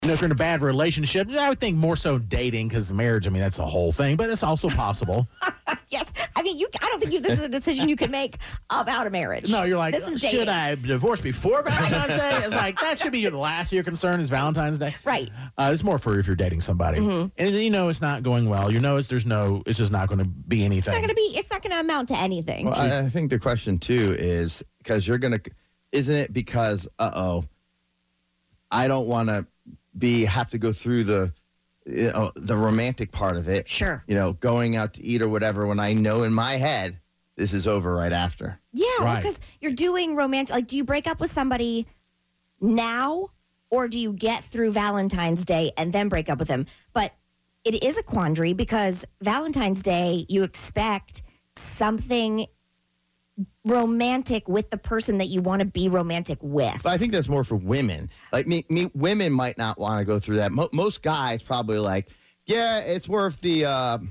if you're in a bad relationship, I would think more so dating because marriage, that's a whole thing, but it's also possible. Yes. I don't think this is a decision you can make about a marriage. No, you're like, this is should dating. I divorce before Valentine's Day? It's like, that should be the last of your concern is Valentine's Day. Right. It's more for if you're dating somebody. Mm-hmm. And it's not going well. It's just not going to be anything. It's not going to amount to anything. Well, I think the question, too, is because isn't it because, I don't want to have to go through the romantic part of it. Sure. Going out to eat or whatever when I know in my head this is over right after. Yeah, right. Because you're doing romantic. Like, do you break up with somebody now or do you get through Valentine's Day and then break up with them? But it is a quandary because Valentine's Day, you expect something romantic with the person that you want to be romantic with. But I think that's more for women. Like women might not want to go through that. Most guys probably like, yeah, it's worth the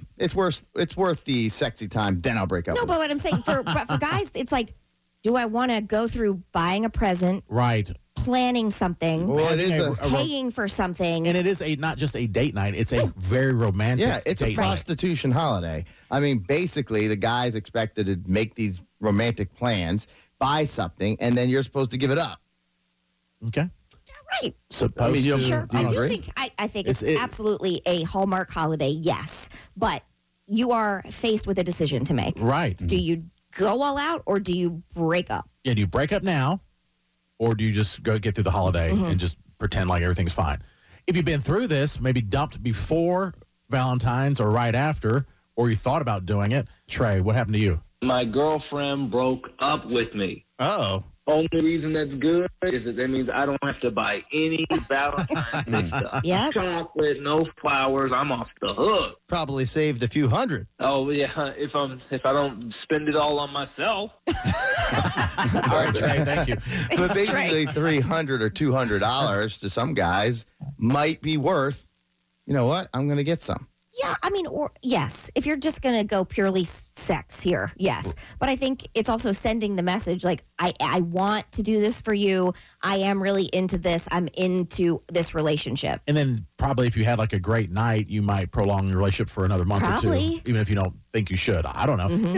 sexy time. Then I'll break up. No, with but it. what I'm saying for guys, it's like, do I want to go through buying a present, right, planning something, Well, it is paying for something, and it is not just a date night; it's a very romantic. Yeah, it's a date night. prostitution holiday. Basically, the guy's expected to make these romantic plans, buy something, and then you're supposed to give it up. Okay. right? Supposed to. Sure, Do you I do agree? think I think it's absolutely a Hallmark holiday. Yes, but you are faced with a decision to make. Right. Do you go all out or do you break up? Yeah, do you break up now, or do you just go get through the holiday and just pretend like everything's fine? If you've been through this, maybe dumped before Valentine's or right after, or you thought about doing it, Trey, what happened to you? My girlfriend broke up with me. Oh. Only reason that's good is that means I don't have to buy any Valentine's Day stuff. Yeah. Chocolate, no flowers. I'm off the hook. Probably saved a few hundred. Oh yeah, if I don't spend it all on myself. All right, Trey, thank you. But basically, $300 or $200 to some guys might be worth. You know what? I'm going to get some. Yeah, yes, if you're just going to go purely sex here, yes. But I think it's also sending the message like, I want to do this for you. I am really into this. I'm into this relationship. And then probably if you had like a great night, you might prolong your relationship for another month or two, even if you don't think you should. I don't know.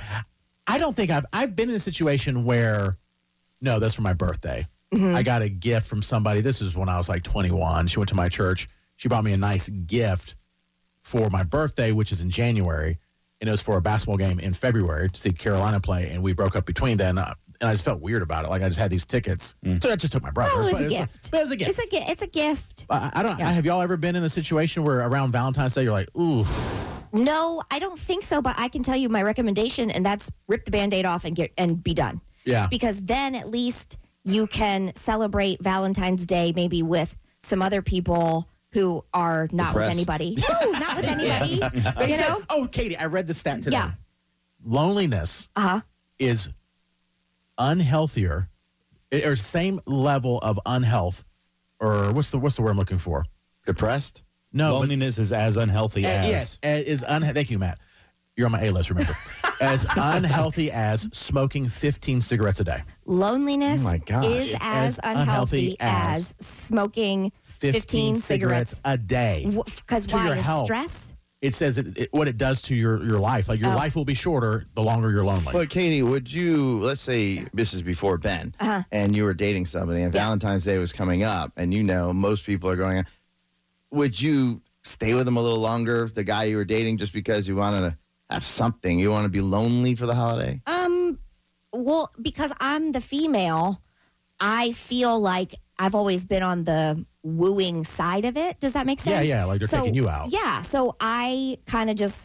I don't think I've been in a situation where, no, that's for my birthday. I got a gift from somebody. This is when I was like 21. She went to my church. She bought me a nice gift for my birthday, which is in January, and it was for a basketball game in February to see Carolina play, and we broke up between then, and I just felt weird about it. Like I just had these tickets, so I just took my brother. Well, it was But a gift. It was a gift. It's a gift. I don't. Have y'all ever been in a situation where around Valentine's Day you're like, ooh? No, I don't think so, but I can tell you my recommendation, and that's rip the Band-Aid off and be done. Yeah. Because then at least you can celebrate Valentine's Day maybe with some other people who are not Depressed. with anybody. No, not with anybody. You know? Oh, Katie, I read the stat today. Yeah. Loneliness is unhealthier, or same level of unhealth, or what's the word I'm looking for? Depressed? No, Loneliness is as unhealthy as. Yes, thank you, Matt. You're on my A list, remember. As unhealthy as smoking 15 cigarettes a day. Loneliness Oh my gosh. is as unhealthy as smoking 15 cigarettes a day. Because To why? your Is health. Stress? It says what it does to your life. Like your life will be shorter the longer you're lonely. Well, Katie, would you, let's say this is before Ben, and you were dating somebody, and Valentine's Day was coming up, and most people are going, would you stay with him a little longer, the guy you were dating, just because you wanted to have something? You want to be lonely for the holiday? Well, because I'm the female, I feel like I've always been on the wooing side of it. Does that make sense? Yeah, like they're taking you out. Yeah, so I kind of just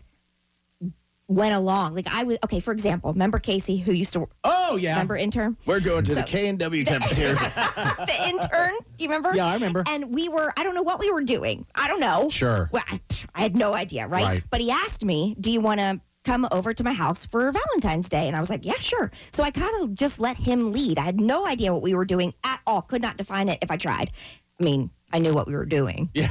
went along. Like for example, remember Casey who used to Oh, yeah. remember intern? We're going to the K&W cafeteria. The intern, do you remember? Yeah, I remember. And I don't know what we were doing. I don't know. Sure. Well, I had no idea, right? But he asked me, do you want to come over to my house for Valentine's Day? And I was like, yeah, sure. So I kind of just let him lead. I had no idea what we were doing at all. Could not define it if I tried. I mean, I knew what we were doing. Yeah.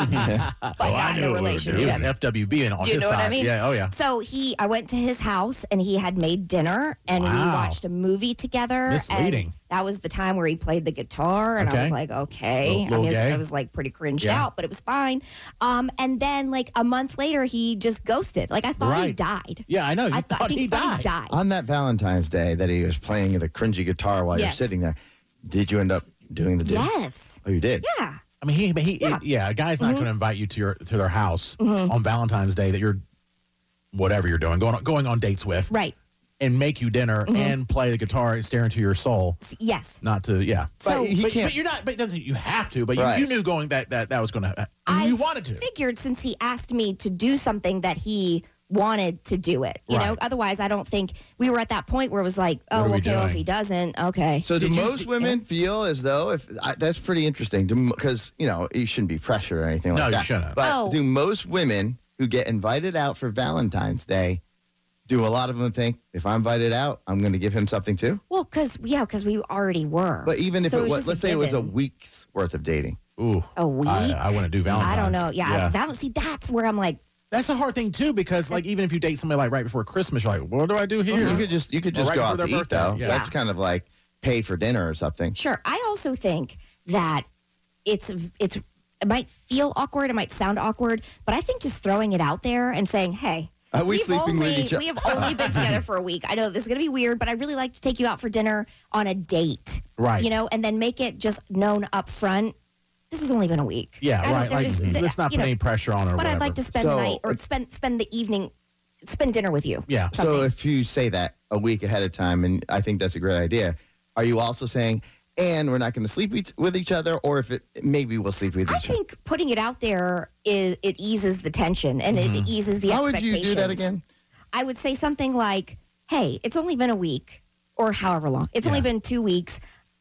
But not in a He relationship. was FWB on Do you his know side. what I mean? Yeah. Oh, yeah. So I went to his house and he had made dinner and we Wow. watched a movie together. Misleading. And that was the time where he played the guitar and I Okay. was like, okay. Little gay. I was like pretty cringed Yeah. out, but it was fine. And then like a month later, he just ghosted. Like I thought he Right. died. Yeah, I know. You I thought he died. On that Valentine's Day that he was playing the cringy guitar while you're Yes. sitting there, did you end up doing the dinner? Yes. Oh, you did? Yeah. I mean, a guy's not going to invite you to their house on Valentine's Day that you're, whatever you're doing, going on dates with, Right. and make you dinner and play the guitar and stare into your soul. Yes. Not to, yeah. So- he But can't. you're not. But it doesn't. You have to. But Right. you knew going that was going to. I You wanted to. figured since he asked me to do something that he wanted to do it. You know, Right. otherwise I don't think we were at that point where it was like, What oh, are we okay, well, if doing? he doesn't, okay. So do Did you- most women feel as though that's pretty interesting because you shouldn't be pressured or anything like No, that. you shouldn't. But Oh. do most women who get invited out for Valentine's Day, do a lot of them think if I'm invited out, I'm going to give him something too? Well, because we already were. But even if So it was, just let's say it was a given. week's worth of dating. Ooh, A week? I wouldn't do Valentine's. I don't know. Yeah, Yeah. See, that's where I'm like, That's a hard thing too because like even if you date somebody like right before Christmas, you're like, what do I do here? You could just right go out before to their eat birthday, though. yeah. That's kind of like pay for dinner or something. sure. I also think that it might feel awkward, it might sound awkward, but I think just throwing it out there and saying, hey, Are we sleeping with each we have only been together for a week. I know this is going to be weird, but I'd really like to take you out for dinner on a date. Right. And then make it just known up front. This has only been a week. Yeah, I don't- right. Like, there's- let's not put any pressure on it or But whatever. I'd like to spend So- the night or spend the evening, spend dinner with you. Yeah. So Something. if you say that a week ahead of time, and I think that's a great idea, are you also saying, and we're not going to sleep with each other, or if maybe we'll sleep with I each other? think putting it out there it eases the tension and it eases the How would you expectations. do that again? I would say something like, "Hey, it's only been a week, or however long. It's only Yeah. been 2 weeks.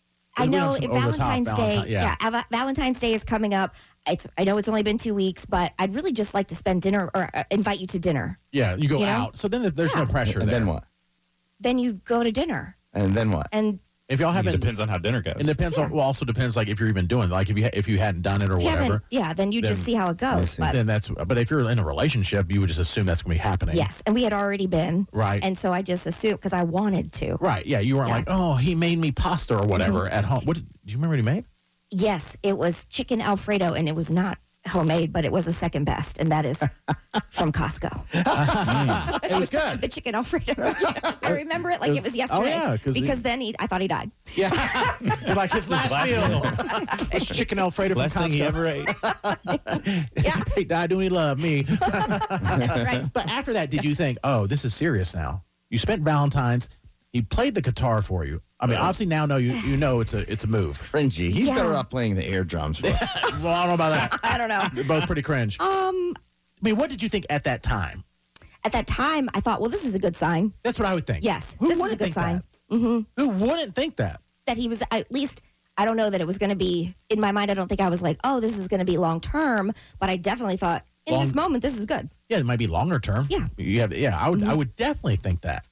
I We know want some if over-the-top Valentine's Day, Valentine- Valentine's Day is coming up. I know it's only been 2 weeks, but I'd really just like to spend dinner or invite you to dinner. Yeah, you go You know? out. So then there's no Yeah. pressure And there. then what? Then you go to dinner, And then what? and If y'all It haven't, depends on how dinner goes. it depends on. Well, also depends like if you're even doing like if you hadn't done it or if you whatever. haven't, then you just then- see how it goes. see. But Then that's. But if you're in a relationship, you would just assume that's going to be happening. yes, and we had already been Right. and so I just assumed because I wanted to. Right. Yeah. You weren't Yeah. like, oh, he made me pasta or whatever at home. Do you remember what he made? Yes, it was chicken Alfredo, and it was not homemade, but it was the second best, and that is from Costco. It was good. The chicken Alfredo. Yeah, I remember it like it was yesterday. yeah, 'cause because then I thought he died. Yeah. You're like his last meal. It's chicken Alfredo from Last Costco. thing he ever ate. Yeah, He died doing he loved me. that's right. But after that, did you think, oh, this is serious now? You spent Valentine's. He played the guitar for you. I mean, obviously now you know it's a move. Cringy. He's Yeah. better off playing the air drums. Well, I don't know about that. I don't know. You're both pretty cringe. I mean, what did you think at that time? At that time, I thought, well, this is a good sign That's what I would think. Yes, Who this is a wouldn't good think sign. that? Who wouldn't think that? that he was at least. I don't know that it was going to be in my mind. I don't think I was like, oh, this is going to be long term, but I definitely thought in this moment, this is good. Yeah, it might be longer term. Yeah. You have. Yeah, I would. I would definitely think that.